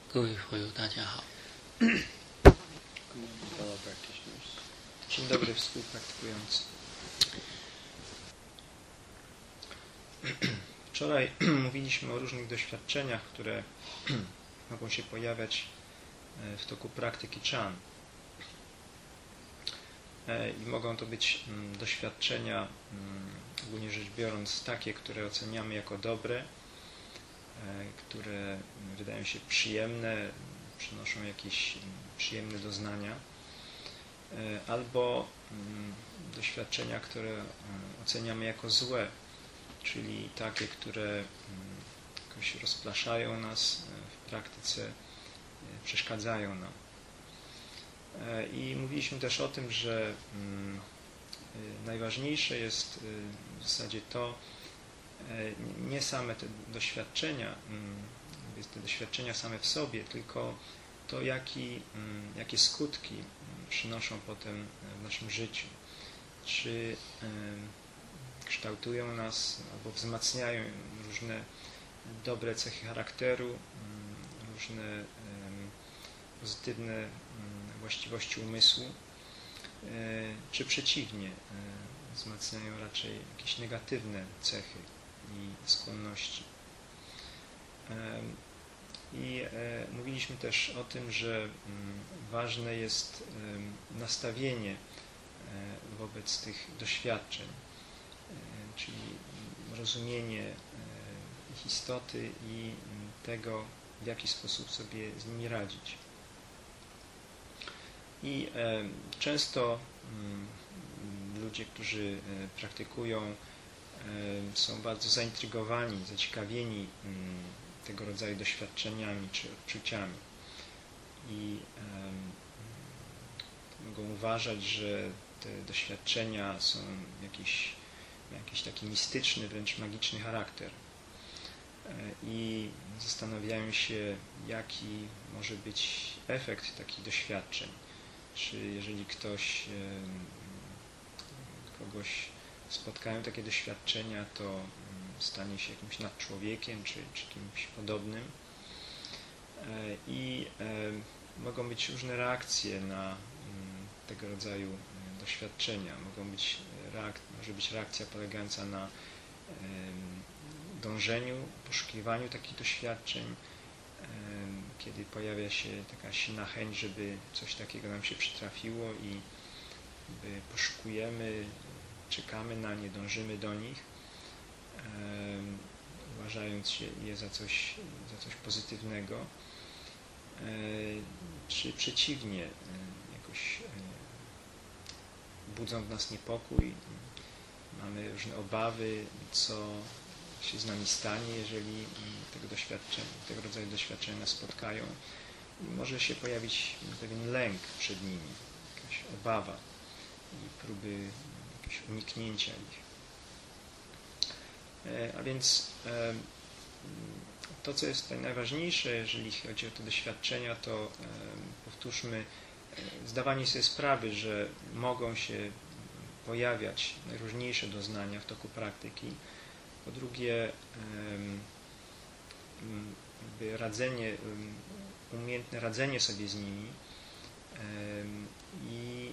各位朋友，大家好。 Dzień dobry, współpraktykujący. Wczoraj mówiliśmy o różnych doświadczeniach, które mogą się pojawiać w toku praktyki Chan. I mogą to być doświadczenia, ogólnie rzecz biorąc, takie, które oceniamy jako dobre, które wydają się przyjemne, przynoszą jakieś przyjemne doznania, albo doświadczenia, które oceniamy jako złe, czyli takie, które jakoś rozpraszają nas w praktyce, przeszkadzają nam. I mówiliśmy też o tym, że najważniejsze jest w zasadzie to, nie same te doświadczenia same w sobie, tylko to, jakie skutki przynoszą potem w naszym życiu. Czy kształtują nas albo wzmacniają różne dobre cechy charakteru, różne pozytywne właściwości umysłu, czy przeciwnie, wzmacniają raczej jakieś negatywne cechy i skłonności. I mówiliśmy też o tym, że ważne jest nastawienie wobec tych doświadczeń, czyli rozumienie ich istoty i tego, w jaki sposób sobie z nimi radzić. I często ludzie, którzy praktykują, są bardzo zaintrygowani, zaciekawieni tego rodzaju doświadczeniami czy odczuciami i mogą uważać, że te doświadczenia są jakiś taki mistyczny, wręcz magiczny charakter i zastanawiają się, jaki może być efekt takich doświadczeń. Czy jeżeli kogoś spotkają takie doświadczenia, to stanie się jakimś nadczłowiekiem, czy kimś podobnym. I mogą być różne reakcje na tego rodzaju doświadczenia. Może być reakcja polegająca na dążeniu, poszukiwaniu takich doświadczeń, kiedy pojawia się taka silna chęć, żeby coś takiego nam się przytrafiło i poszukujemy, czekamy na nie, dążymy do nich, uważając je za coś pozytywnego, czy przeciwnie, jakoś budzą w nas niepokój, mamy różne obawy, co się z nami stanie, jeżeli tego rodzaju doświadczenia nas spotkają. I może się pojawić pewien lęk przed nimi, jakaś obawa i próby jakiegoś uniknięcia ich. A więc to, co jest tutaj najważniejsze, jeżeli chodzi o te doświadczenia, to powtórzmy, zdawanie sobie sprawy, że mogą się pojawiać najróżniejsze doznania w toku praktyki. Po drugie, umiejętne radzenie sobie z nimi i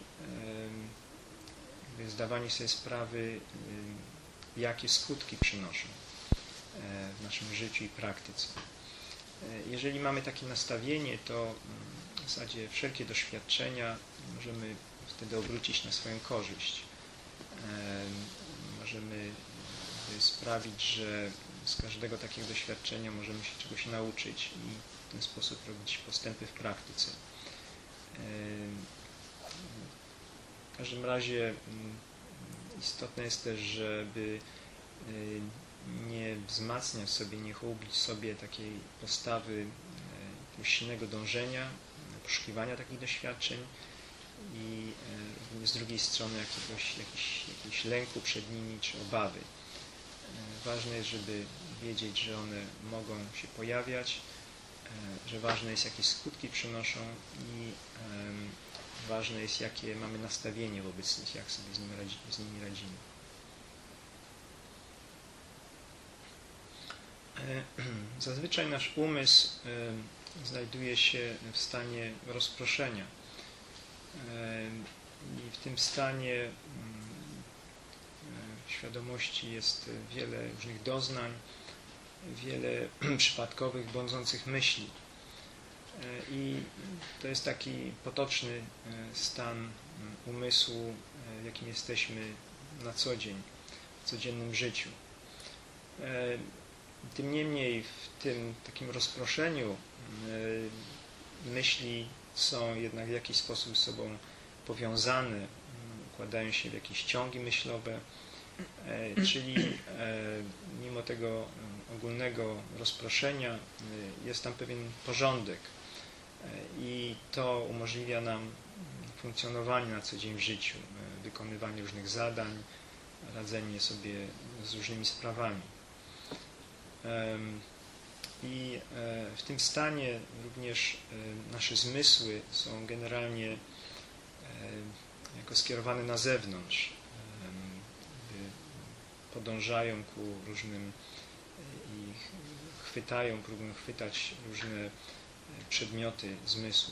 zdawanie sobie sprawy, jakie skutki przynoszą w naszym życiu i praktyce. Jeżeli mamy takie nastawienie, to w zasadzie wszelkie doświadczenia możemy wtedy obrócić na swoją korzyść. Możemy sprawić, że z każdego takiego doświadczenia możemy się czegoś nauczyć i w ten sposób robić postępy w praktyce. W każdym razie istotne jest też, żeby nie wzmacniać sobie, nie hołubić sobie takiej postawy jakiegoś silnego dążenia, poszukiwania takich doświadczeń i z drugiej strony jakiegoś lęku przed nimi czy obawy. Ważne jest, żeby wiedzieć, że one mogą się pojawiać, że ważne jest, jakie skutki przynoszą i ważne jest, jakie mamy nastawienie wobec nich, jak sobie z nimi radzimy. Zazwyczaj nasz umysł znajduje się w stanie rozproszenia. I w tym stanie świadomości jest wiele różnych doznań, wiele przypadkowych, błądzących myśli. I to jest taki potoczny stan umysłu, w jakim jesteśmy na co dzień, w codziennym życiu. Tym niemniej w tym takim rozproszeniu myśli są jednak w jakiś sposób z sobą powiązane, układają się w jakieś ciągi myślowe, czyli mimo tego ogólnego rozproszenia jest tam pewien porządek i to umożliwia nam funkcjonowanie na co dzień w życiu, wykonywanie różnych zadań, radzenie sobie z różnymi sprawami. I w tym stanie również nasze zmysły są generalnie jako skierowane na zewnątrz, podążają ku różnym i próbują chwytać różne przedmioty zmysłów.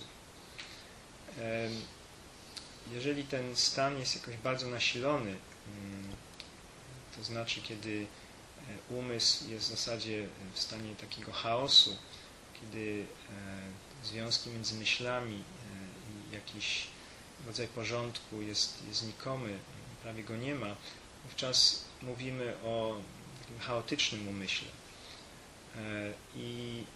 Jeżeli ten stan jest jakoś bardzo nasilony, to znaczy kiedy umysł jest w zasadzie w stanie takiego chaosu, kiedy związki między myślami i jakiś rodzaj porządku jest znikomy, prawie go nie ma, wówczas mówimy o takim chaotycznym umyśle. I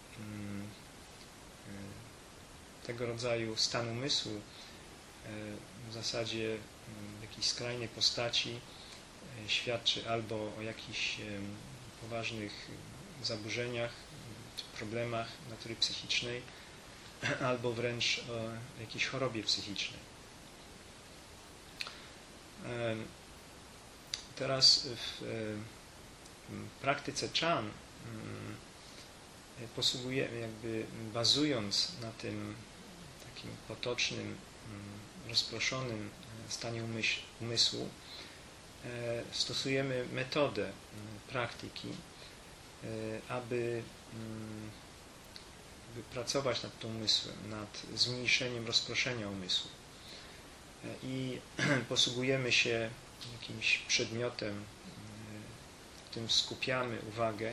tego rodzaju stan umysłu w zasadzie w jakiejś skrajnej postaci świadczy albo o jakichś poważnych zaburzeniach, problemach natury psychicznej, albo wręcz o jakiejś chorobie psychicznej. Teraz w praktyce Chan posługujemy, jakby bazując na tym takim potocznym, rozproszonym stanie umysłu, stosujemy metodę praktyki, aby pracować nad tym umysłem, nad zmniejszeniem rozproszenia umysłu. I posługujemy się jakimś przedmiotem, w którym skupiamy uwagę.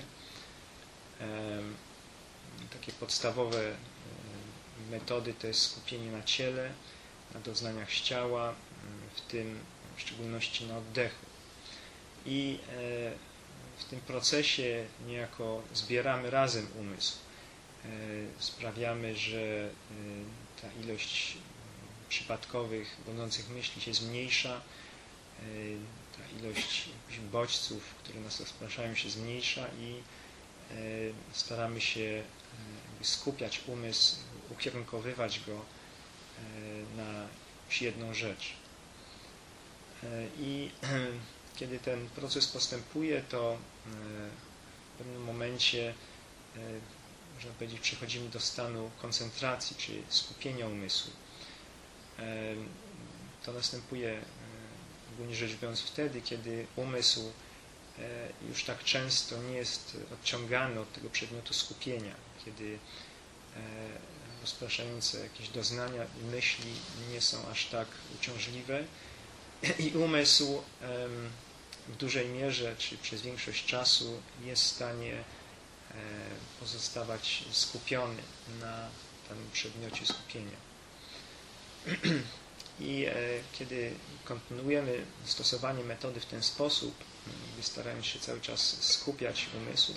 Takie podstawowe metody to jest skupienie na ciele, na doznaniach z ciała, w tym w szczególności na oddechu. I w tym procesie niejako zbieramy razem umysł. Sprawiamy, że ta ilość przypadkowych, błądzących myśli się zmniejsza, ta ilość bodźców, które nas rozpraszają, się zmniejsza i staramy się skupiać umysł, ukierunkowywać go na jedną rzecz. I kiedy ten proces postępuje, to w pewnym momencie, można powiedzieć, przechodzimy do stanu koncentracji, czy skupienia umysłu. To następuje, ogólnie rzecz biorąc, wtedy, kiedy umysł już tak często nie jest odciągany od tego przedmiotu skupienia, kiedy rozpraszające jakieś doznania i myśli nie są aż tak uciążliwe i umysł w dużej mierze, czy przez większość czasu jest w stanie pozostawać skupiony na danym przedmiocie skupienia. I kiedy kontynuujemy stosowanie metody w ten sposób, starając się cały czas skupiać umysł,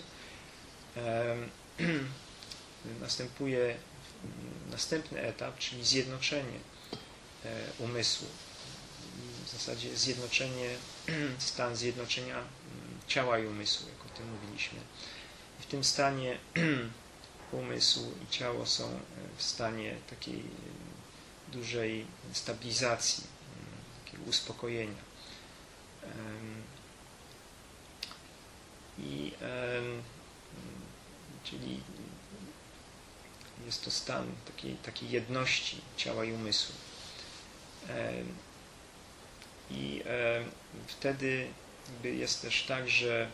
następuje następny etap, czyli zjednoczenie umysłu. W zasadzie stan zjednoczenia ciała i umysłu, jak o tym mówiliśmy. I w tym stanie umysł i ciało są w stanie takiej dużej stabilizacji, takiego uspokojenia. Czyli jest to stan takiej jedności ciała i umysłu. I wtedy jest też tak, że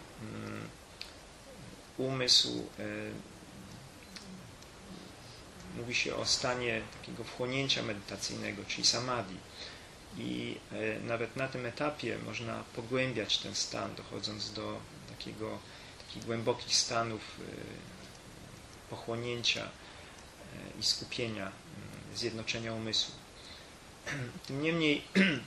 mówi się o stanie takiego wchłonięcia medytacyjnego, czyli samadhi. I nawet na tym etapie można pogłębiać ten stan, dochodząc do takich głębokich stanów pochłonięcia i skupienia, zjednoczenia umysłu. Tym niemniej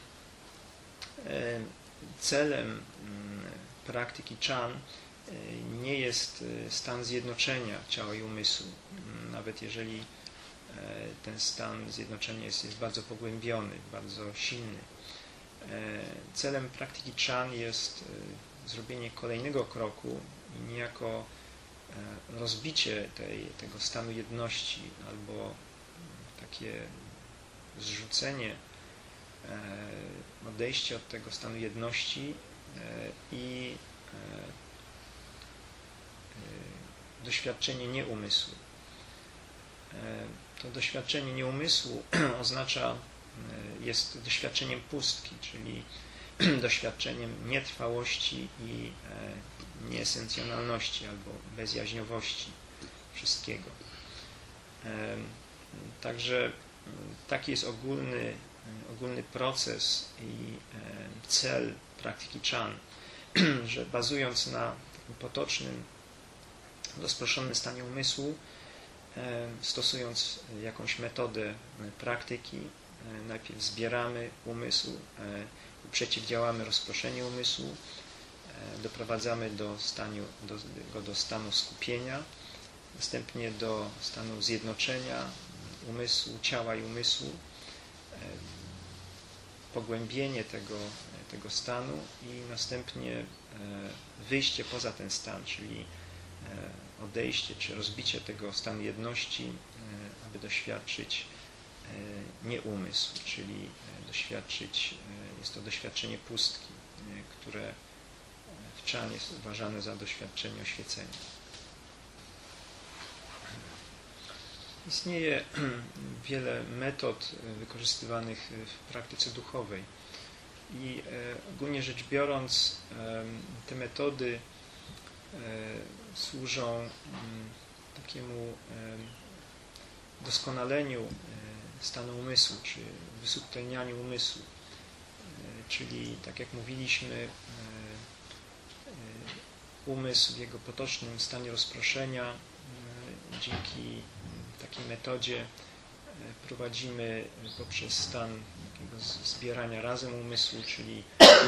celem praktyki Chan nie jest stan zjednoczenia ciała i umysłu, nawet jeżeli ten stan zjednoczenia jest bardzo pogłębiony, bardzo silny. Celem praktyki Chan jest zrobienie kolejnego kroku i niejako rozbicie tego stanu jedności albo takie zrzucenie, odejście od tego stanu jedności i doświadczenie nieumysłu. To doświadczenie nieumysłu jest doświadczeniem pustki, czyli doświadczeniem nietrwałości i nieesencjonalności albo bezjaźniowości wszystkiego. Także taki jest ogólny proces i cel praktyki Chan, że bazując na takim potocznym, rozproszonym stanie umysłu, stosując jakąś metodę praktyki, najpierw zbieramy umysł, przeciwdziałamy rozproszeniu umysłu, doprowadzamy do stanu skupienia, następnie do stanu zjednoczenia umysłu, ciała i umysłu, pogłębienie tego stanu i następnie wyjście poza ten stan, czyli odejście czy rozbicie tego stanu jedności, aby doświadczyć nieumysł, czyli jest to doświadczenie pustki, które w Chan jest uważane za doświadczenie oświecenia. Istnieje wiele metod wykorzystywanych w praktyce duchowej i ogólnie rzecz biorąc te metody służą takiemu doskonaleniu stanu umysłu, czy wysubtelnianiu umysłu. Czyli, tak jak mówiliśmy, umysł w jego potocznym stanie rozproszenia dzięki takiej metodzie prowadzimy poprzez stan takiego zbierania razem umysłu, czyli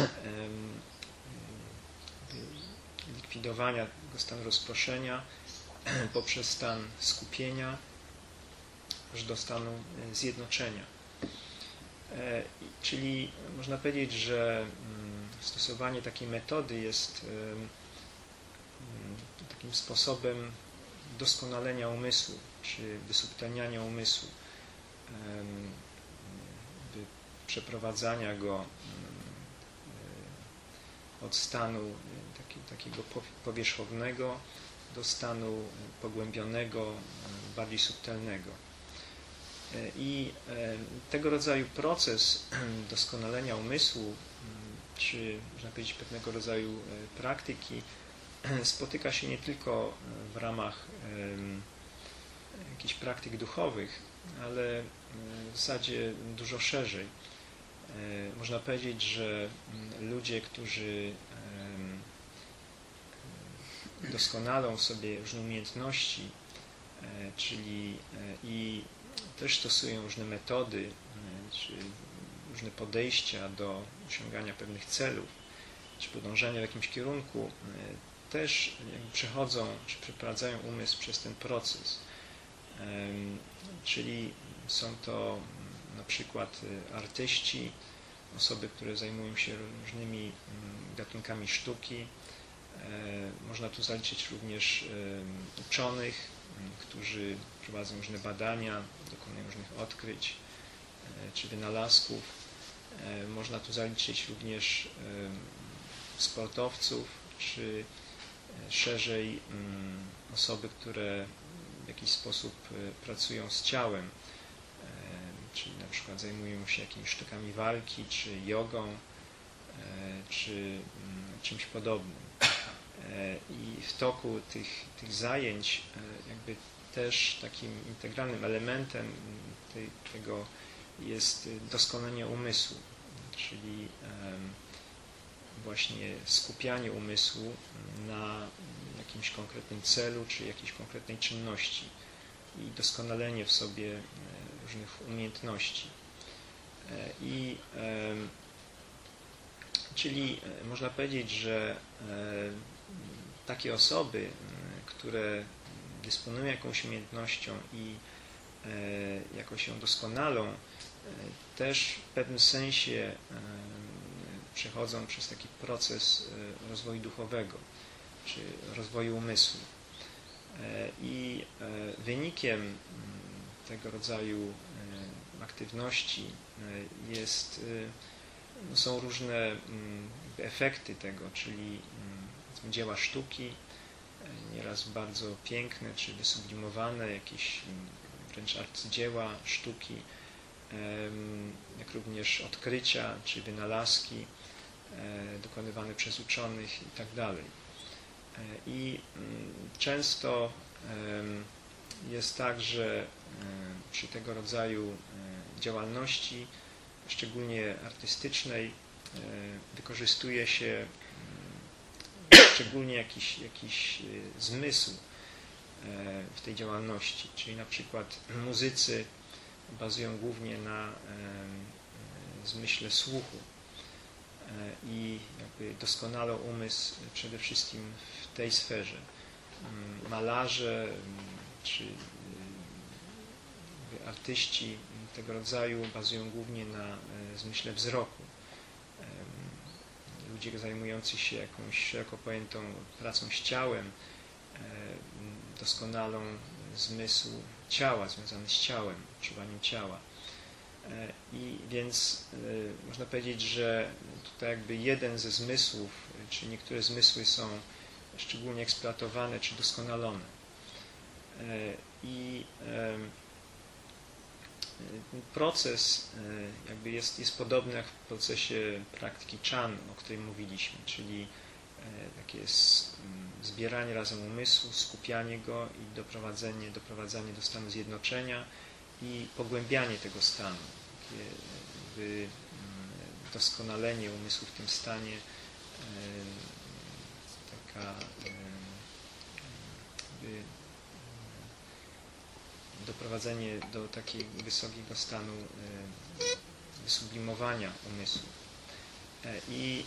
likwidowania tego stanu rozproszenia poprzez stan skupienia aż do stanu zjednoczenia. Czyli można powiedzieć, że stosowanie takiej metody jest takim sposobem doskonalenia umysłu, czy wysubtelniania umysłu, przeprowadzania go od stanu takiego powierzchownego do stanu pogłębionego, bardziej subtelnego. I tego rodzaju proces doskonalenia umysłu, czy można powiedzieć pewnego rodzaju praktyki, spotyka się nie tylko w ramach jakichś praktyk duchowych, ale w zasadzie dużo szerzej. Można powiedzieć, że ludzie, którzy doskonalą sobie różne umiejętności, czyli i też stosują różne metody, czy różne podejścia do osiągania pewnych celów, czy podążania w jakimś kierunku, też przechodzą, czy przeprowadzają umysł przez ten proces. Czyli są to na przykład artyści, osoby, które zajmują się różnymi gatunkami sztuki. Można tu zaliczyć również uczonych, którzy prowadzą różne badania, dokonują różnych odkryć czy wynalazków. Można tu zaliczyć również sportowców, czy szerzej osoby, które w jakiś sposób pracują z ciałem, czyli na przykład zajmują się jakimiś sztukami walki, czy jogą, czy czymś podobnym. I w toku tych zajęć jakby też takim integralnym elementem tego jest doskonalenie umysłu, czyli właśnie skupianie umysłu na jakimś konkretnym celu czy jakiejś konkretnej czynności i doskonalenie w sobie różnych umiejętności. Czyli można powiedzieć, że takie osoby, które dysponują jakąś umiejętnością i jakoś ją doskonalą, też w pewnym sensie przechodzą przez taki proces rozwoju duchowego, czy rozwoju umysłu. I wynikiem tego rodzaju aktywności są różne efekty tego, czyli dzieła sztuki, nieraz bardzo piękne czy wysublimowane, jakieś wręcz arcydzieła sztuki, jak również odkrycia czy wynalazki dokonywane przez uczonych i tak dalej. I często jest tak, że przy tego rodzaju działalności, szczególnie artystycznej, wykorzystuje się szczególnie jakiś zmysł w tej działalności, czyli na przykład muzycy bazują głównie na zmyśle słuchu i jakby doskonalą umysł przede wszystkim w tej sferze. Malarze czy artyści tego rodzaju bazują głównie na zmyśle wzroku. Ludzie zajmujący się jakąś szeroko pojętą pracą z ciałem doskonalą zmysł ciała, związany z ciałem, odczuwaniem ciała. I więc można powiedzieć, że tutaj jakby jeden ze zmysłów, czy niektóre zmysły są szczególnie eksploatowane, czy doskonalone. I ten proces jakby jest podobny jak w procesie praktyki Chan, o której mówiliśmy, czyli takie zbieranie razem umysłu, skupianie go i doprowadzanie do stanu zjednoczenia i pogłębianie tego stanu, jakby doskonalenie umysłu w tym stanie, taka doprowadzenie do takiego wysokiego stanu wysublimowania umysłu. I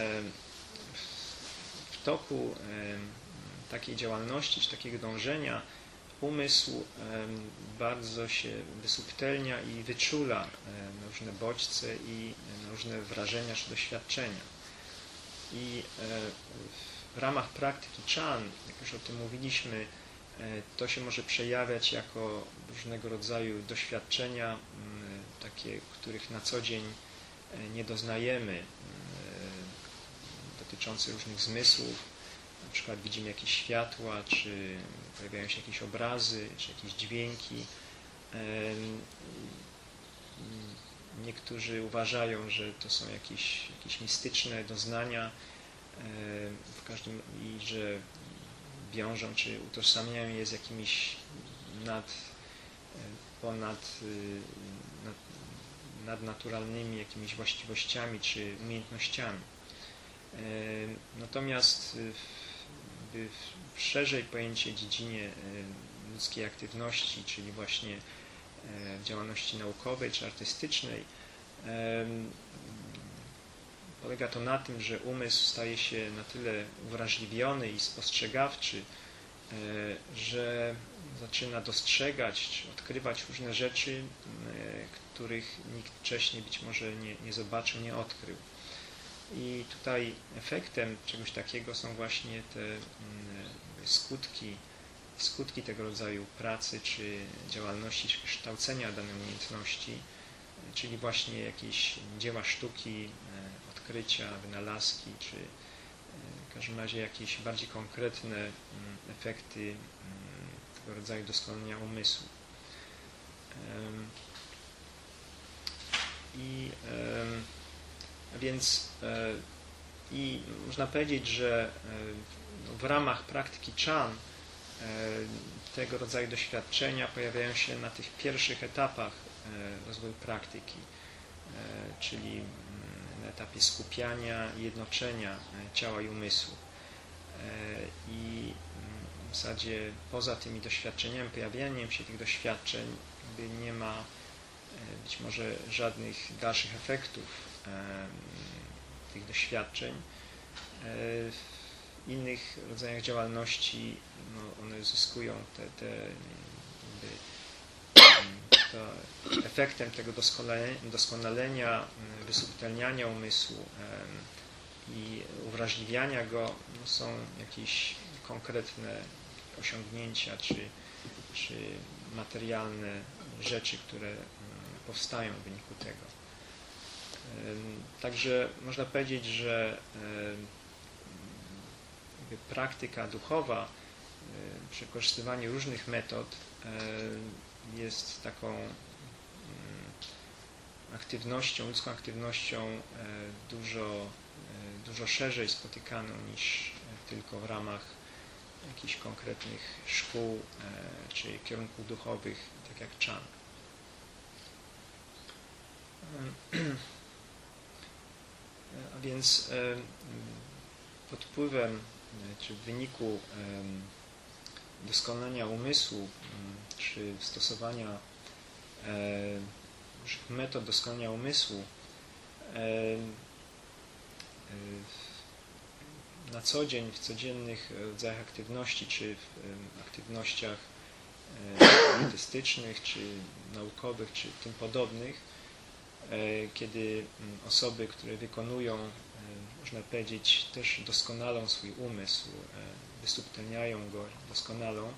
w toku takiej działalności, czy takiego dążenia umysł bardzo się wysubtelnia i wyczula na różne bodźce i na różne wrażenia czy doświadczenia. I w ramach praktyki Chan, jak już o tym mówiliśmy, to się może przejawiać jako różnego rodzaju doświadczenia, takie, których na co dzień nie doznajemy, dotyczące różnych zmysłów. Na przykład widzimy jakieś światła, czy pojawiają się jakieś obrazy, czy jakieś dźwięki. Niektórzy uważają, że to są jakieś mistyczne doznania, i że wiążą, czy utożsamiają je z jakimiś nadnaturalnymi jakimiś właściwościami, czy umiejętnościami. Natomiast w szerzej pojęcie dziedzinie ludzkiej aktywności, czyli właśnie w działalności naukowej czy artystycznej, polega to na tym, że umysł staje się na tyle uwrażliwiony i spostrzegawczy, że zaczyna dostrzegać czy odkrywać różne rzeczy, których nikt wcześniej być może nie zobaczył, nie odkrył. I tutaj efektem czegoś takiego są właśnie te skutki tego rodzaju pracy, czy działalności, czy kształcenia danej umiejętności, czyli właśnie jakieś dzieła sztuki, odkrycia, wynalazki, czy w każdym razie jakieś bardziej konkretne efekty tego rodzaju doskonalenia umysłu. I można powiedzieć, że w ramach praktyki Chan Tego rodzaju doświadczenia pojawiają się na tych pierwszych etapach rozwoju praktyki, czyli na etapie skupiania i jednoczenia ciała i umysłu. I w zasadzie poza tymi doświadczeniami, pojawianiem się tych doświadczeń nie ma być może żadnych dalszych efektów tych doświadczeń. W innych rodzajach działalności one uzyskują efektem tego doskonalenia, wysubtelniania umysłu i uwrażliwiania go są jakieś konkretne osiągnięcia czy materialne rzeczy, które powstają w wyniku tego. Także można powiedzieć, że praktyka duchowa przy wykorzystywaniu różnych metod jest taką aktywnością, ludzką aktywnością dużo szerzej spotykaną niż tylko w ramach jakichś konkretnych szkół czy kierunków duchowych, tak jak Chan. A więc pod wpływem czy w wyniku doskonalenia umysłu czy stosowania metod doskonalenia umysłu na co dzień, w codziennych rodzajach aktywności, czy w aktywnościach artystycznych, czy naukowych, czy tym podobnych, kiedy osoby, które wykonują, można powiedzieć, też doskonalą swój umysł, wysubtelniają go, doskonalą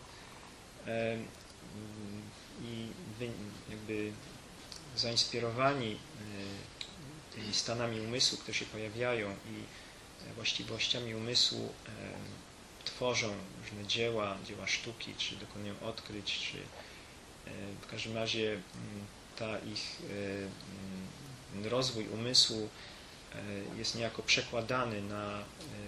i jakby zainspirowani tymi stanami umysłu, które się pojawiają i właściwościami umysłu tworzą różne dzieła sztuki, czy dokonują odkryć, czy w każdym razie ta ich rozwój umysłu jest niejako przekładany na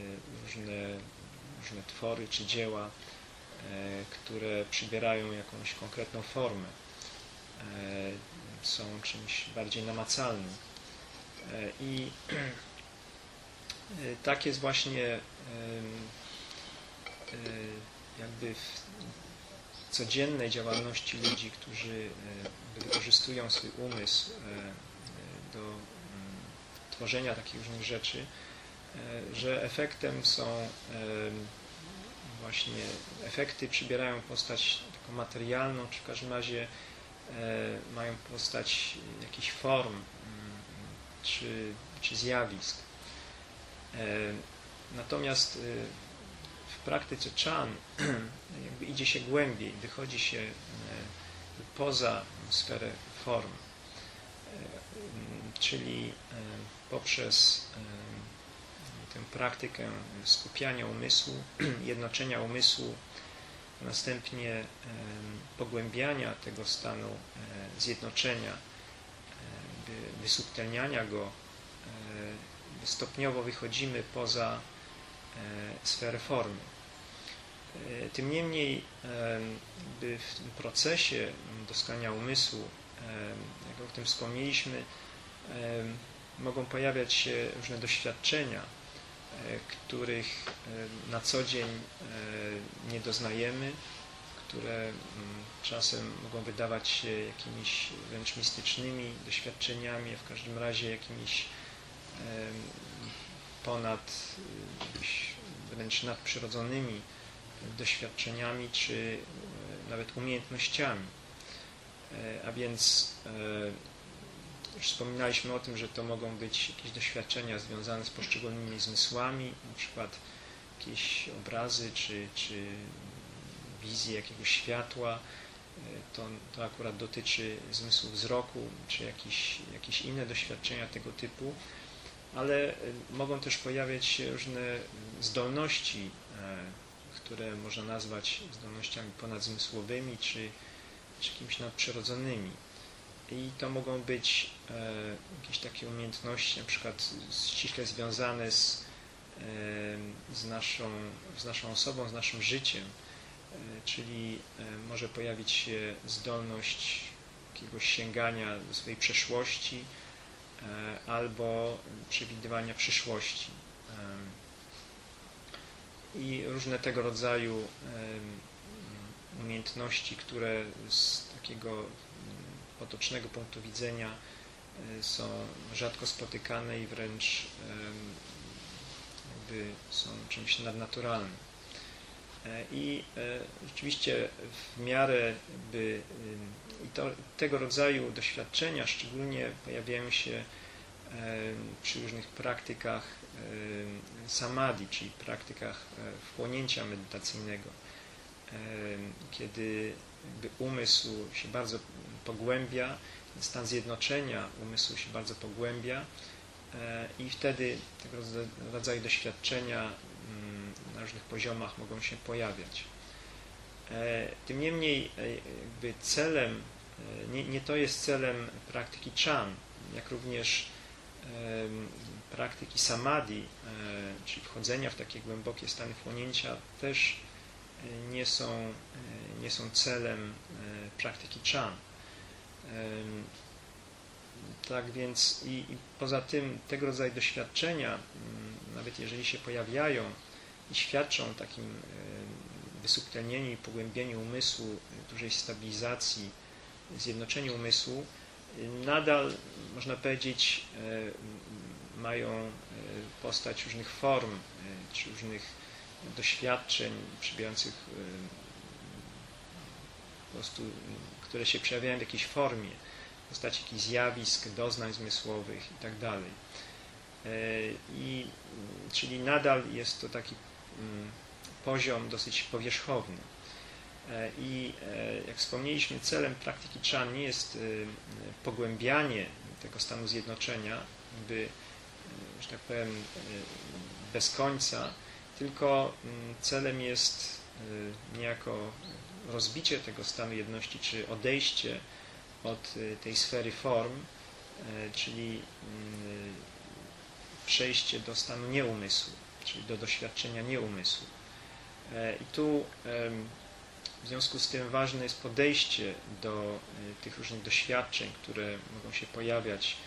różne twory czy dzieła, które przybierają jakąś konkretną formę, są czymś bardziej namacalnym. I tak jest właśnie jakby w codziennej działalności ludzi, którzy wykorzystują swój umysł do tworzenia takich różnych rzeczy, że efektem są właśnie, efekty przybierają postać taką materialną, czy w każdym razie mają postać jakichś form, czy zjawisk. Natomiast w praktyce Chan jakby idzie się głębiej, wychodzi się poza sferę form, czyli poprzez tę praktykę skupiania umysłu, jednoczenia umysłu, następnie pogłębiania tego stanu zjednoczenia, wysubtelniania go, stopniowo wychodzimy poza sferę formy. Tym niemniej w tym procesie doskonalenia umysłu, jak o tym wspomnieliśmy, mogą pojawiać się różne doświadczenia, których na co dzień nie doznajemy, które czasem mogą wydawać się jakimiś wręcz mistycznymi doświadczeniami, a w każdym razie jakimiś wręcz nadprzyrodzonymi doświadczeniami, czy nawet umiejętnościami. A więc już wspominaliśmy o tym, że to mogą być jakieś doświadczenia związane z poszczególnymi zmysłami, na przykład jakieś obrazy, czy wizje jakiegoś światła. To akurat dotyczy zmysłu wzroku, czy jakieś inne doświadczenia tego typu, ale mogą też pojawiać się różne zdolności, które można nazwać zdolnościami ponadzmysłowymi, czy jakimiś nadprzyrodzonymi. I to mogą być jakieś takie umiejętności, na przykład ściśle związane z naszą osobą, z naszym życiem, czyli może pojawić się zdolność jakiegoś sięgania do swojej przeszłości albo przewidywania przyszłości. I różne tego rodzaju umiejętności, które z takiego potocznego punktu widzenia są rzadko spotykane i wręcz jakby są czymś nadnaturalnym. I rzeczywiście w miarę tego rodzaju doświadczenia szczególnie pojawiają się przy różnych praktykach samadhi, czyli praktykach wchłonięcia medytacyjnego, kiedy jakby umysł się bardzo pogłębia, stan zjednoczenia umysłu się bardzo pogłębia i wtedy tego rodzaju doświadczenia na różnych poziomach mogą się pojawiać. Tym niemniej jakby celem, nie to jest celem praktyki chan, jak również praktyki samadhi, czyli wchodzenia w takie głębokie stany wchłonięcia, też nie są celem praktyki chan. Tak więc i poza tym tego rodzaju doświadczenia, nawet jeżeli się pojawiają i świadczą o takim wysubtelnieniu i pogłębieniu umysłu, dużej stabilizacji, zjednoczeniu umysłu, nadal, można powiedzieć, mają postać różnych form, czy różnych doświadczeń przybierających po prostu, które się przejawiają w jakiejś formie, w postaci jakichś zjawisk, doznań zmysłowych itd. Czyli nadal jest to taki poziom dosyć powierzchowny. I jak wspomnieliśmy, celem praktyki chan nie jest pogłębianie tego stanu zjednoczenia, że tak powiem, bez końca, tylko celem jest niejako rozbicie tego stanu jedności, czy odejście od tej sfery form, czyli przejście do stanu nieumysłu, czyli do doświadczenia nieumysłu. I tu w związku z tym ważne jest podejście do tych różnych doświadczeń, które mogą się pojawiać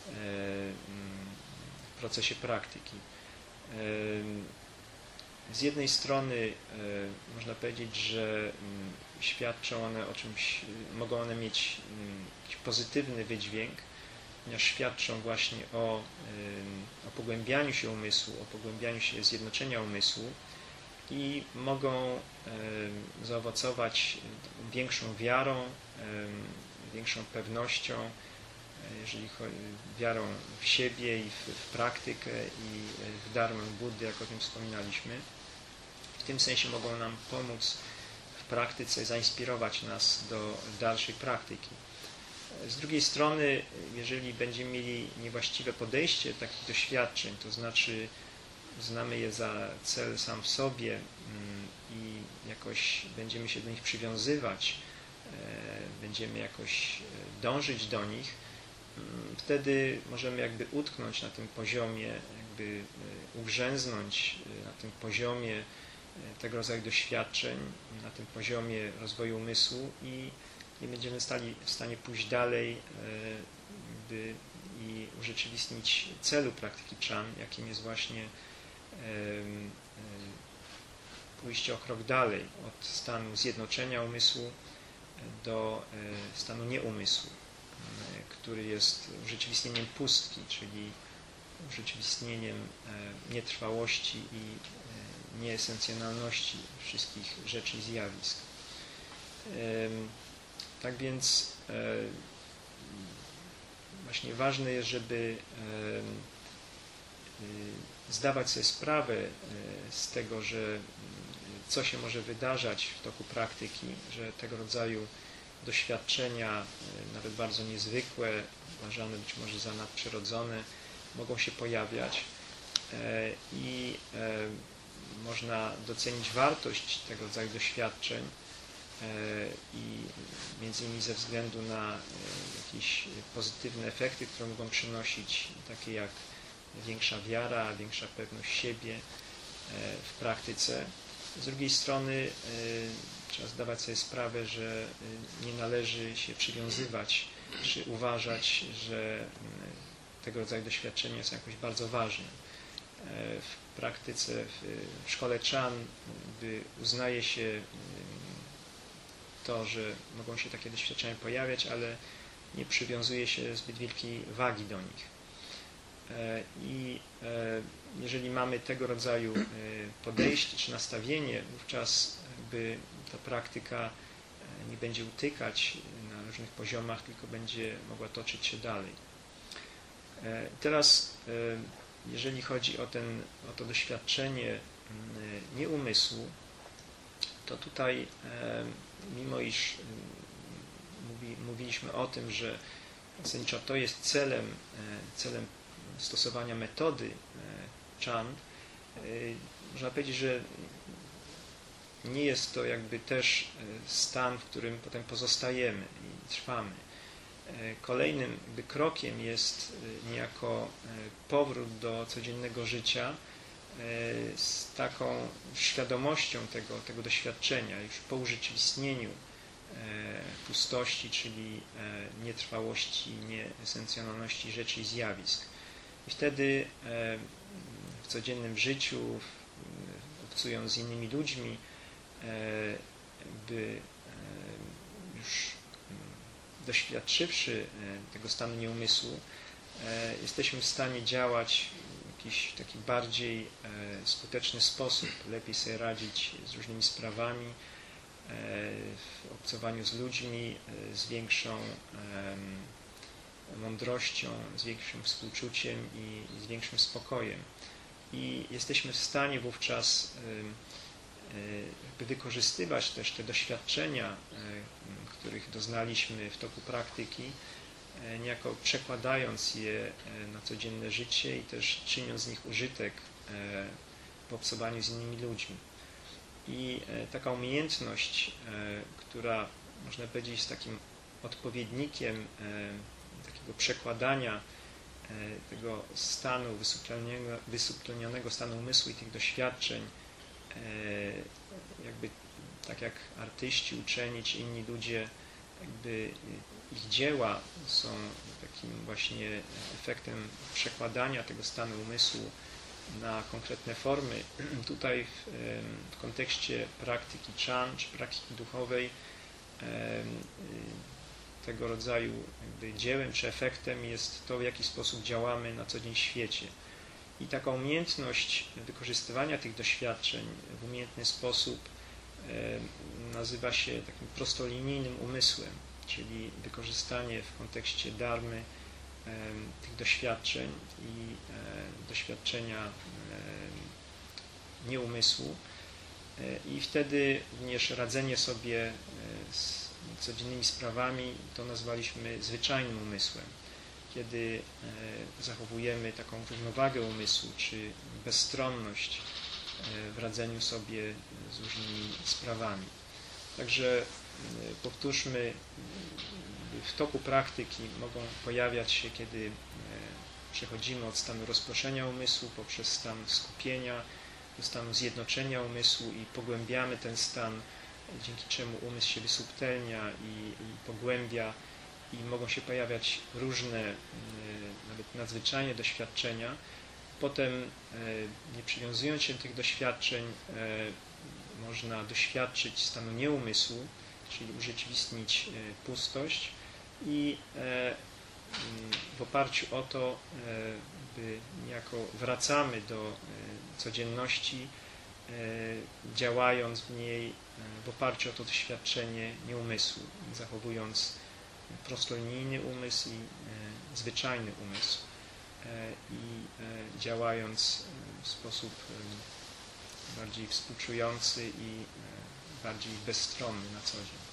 w procesie praktyki. Z jednej strony można powiedzieć, że świadczą one o czymś, mogą one mieć jakiś pozytywny wydźwięk, ponieważ świadczą właśnie o pogłębianiu się umysłu, o pogłębianiu się zjednoczenia umysłu i mogą zaowocować większą wiarą, większą pewnością, jeżeli chodzi wiarą w siebie i w praktykę i w dharmę Buddy, jak o tym wspominaliśmy. W tym sensie mogą nam pomóc w praktyce, zainspirować nas do dalszej praktyki. Z drugiej strony, jeżeli będziemy mieli niewłaściwe podejście do takich doświadczeń, to znaczy uznamy je za cel sam w sobie i jakoś będziemy się do nich przywiązywać, będziemy jakoś dążyć do nich, wtedy możemy jakby utknąć na tym poziomie, jakby ugrzęznąć na tym poziomie tego rodzaju doświadczeń, na tym poziomie rozwoju umysłu i nie będziemy w stanie pójść dalej i urzeczywistnić celu praktyki chan, jakim jest właśnie pójście o krok dalej od stanu zjednoczenia umysłu do stanu nieumysłu, który jest urzeczywistnieniem pustki, czyli urzeczywistnieniem nietrwałości i nieesencjonalności wszystkich rzeczy i zjawisk. Tak więc właśnie ważne jest, żeby zdawać sobie sprawę z tego, że co się może wydarzać w toku praktyki, że tego rodzaju doświadczenia, nawet bardzo niezwykłe, uważane być może za nadprzyrodzone, mogą się pojawiać i można docenić wartość tego rodzaju doświadczeń i między innymi ze względu na jakieś pozytywne efekty, które mogą przynosić, takie jak większa wiara, większa pewność siebie w praktyce. Z drugiej strony trzeba zdawać sobie sprawę, że nie należy się przywiązywać czy uważać, że tego rodzaju doświadczenia są jakoś bardzo ważne. W praktyce, w szkole Chan uznaje się to, że mogą się takie doświadczenia pojawiać, ale nie przywiązuje się zbyt wielkiej wagi do nich. I jeżeli mamy tego rodzaju podejście czy nastawienie, wówczas ta praktyka nie będzie utykać na różnych poziomach, tylko będzie mogła toczyć się dalej. Teraz, jeżeli chodzi o to doświadczenie nie umysłu, to tutaj, mimo iż mówiliśmy o tym, że zasadniczo to jest celem stosowania metody Chan, można powiedzieć, że nie jest to jakby też stan, w którym potem pozostajemy i trwamy. Kolejnym krokiem jest niejako powrót do codziennego życia z taką świadomością tego doświadczenia już po urzeczywistnieniu pustości, czyli nietrwałości, nieesencjonalności rzeczy i zjawisk. I wtedy w codziennym życiu, obcując z innymi ludźmi, już doświadczywszy tego stanu nieumysłu, jesteśmy w stanie działać w jakiś taki bardziej skuteczny sposób, lepiej sobie radzić z różnymi sprawami, w obcowaniu z ludźmi, z większą mądrością, z większym współczuciem i z większym spokojem. I jesteśmy w stanie wówczas wykorzystywać też te doświadczenia, których doznaliśmy w toku praktyki, niejako przekładając je na codzienne życie i też czyniąc z nich użytek w obcowaniu z innymi ludźmi. I taka umiejętność, która można powiedzieć jest takim odpowiednikiem takiego przekładania tego stanu wysuplenionego stanu umysłu i tych doświadczeń, jakby tak jak artyści, uczeni czy inni ludzie, jakby ich dzieła są takim właśnie efektem przekładania tego stanu umysłu na konkretne formy. Tutaj w kontekście praktyki Chan czy praktyki duchowej tego rodzaju jakby dziełem czy efektem jest to, w jaki sposób działamy na co dzień w świecie. I taka umiejętność wykorzystywania tych doświadczeń w umiejętny sposób nazywa się takim prostolinijnym umysłem, czyli wykorzystanie w kontekście dharmy tych doświadczeń i doświadczenia nieumysłu i wtedy również radzenie sobie z codziennymi sprawami to nazwaliśmy zwyczajnym umysłem, kiedy zachowujemy taką równowagę umysłu czy bezstronność w radzeniu sobie z różnymi sprawami. Także powtórzmy, w toku praktyki mogą pojawiać się, kiedy przechodzimy od stanu rozproszenia umysłu poprzez stan skupienia do stanu zjednoczenia umysłu i pogłębiamy ten stan, dzięki czemu umysł się wysubtelnia i pogłębia i mogą się pojawiać różne, nawet nadzwyczajne doświadczenia. Potem, nie przywiązując się do tych doświadczeń, można doświadczyć stanu nieumysłu, czyli urzeczywistnić pustość i w oparciu o to niejako wracamy do codzienności, działając w niej w oparciu o to doświadczenie nieumysłu, zachowując prostolinijny umysł i zwyczajny umysł i działając w sposób bardziej współczujący i bardziej bezstronny na co dzień.